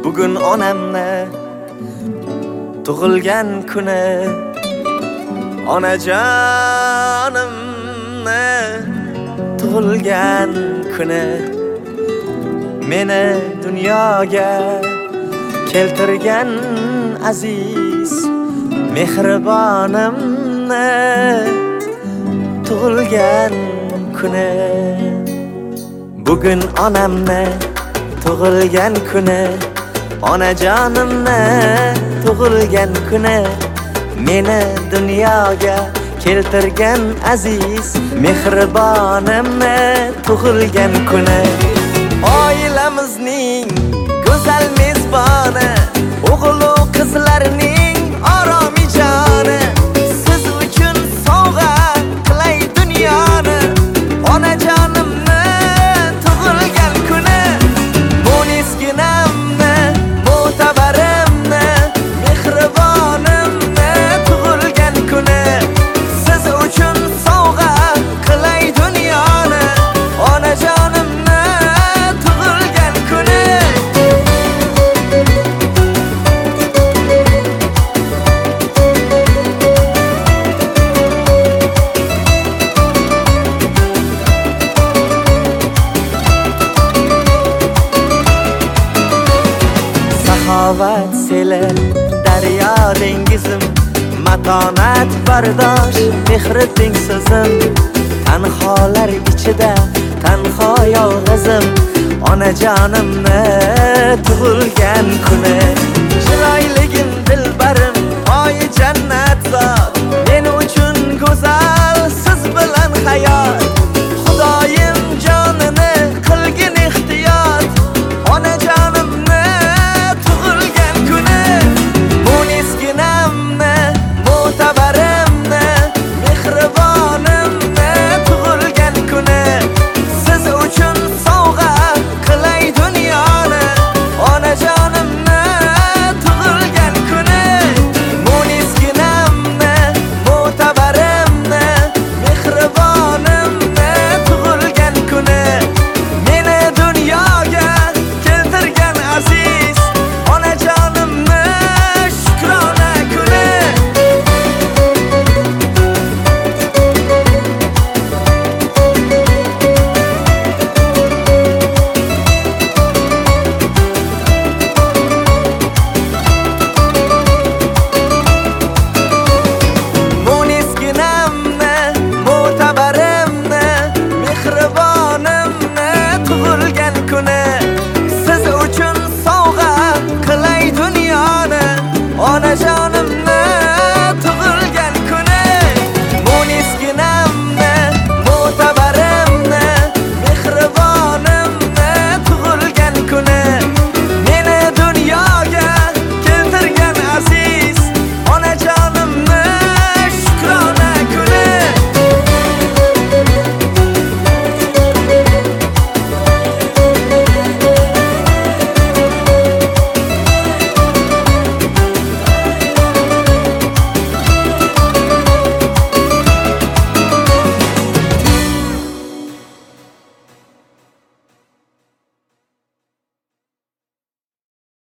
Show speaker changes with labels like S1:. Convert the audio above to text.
S1: Bugun onamni tug'ilgan kuni, onajonimni tug'ilgan kuni, meni dunyoga keltirgan aziz mehribonimni tug'ilgan kuni. Bugun onamni tug'ilgan kuni, onajonimni tug'ilgan kuni, meni dunyoga keltirgan aziz mehribonimni tug'ilgan kuni. Oilamizning go'zal mezboni, o'g'il va qizlarning oromijoni, siz uchun sovg'a qilay dunyoni. Onajonimni tug'ilgan kuni, mo'nisginamni, mo'tabarimni, mehribonimni tug'ilgan kuni, siz uchun sovg'a qilay dunyoni. Onajonimni tug'ilgan kuni. Saxovat seli, daryo dengizim, matonat bardosh, mehri tengsizim. Tanholar ichida tanho yolg'izim, onajonimni tug'ilgan kuni.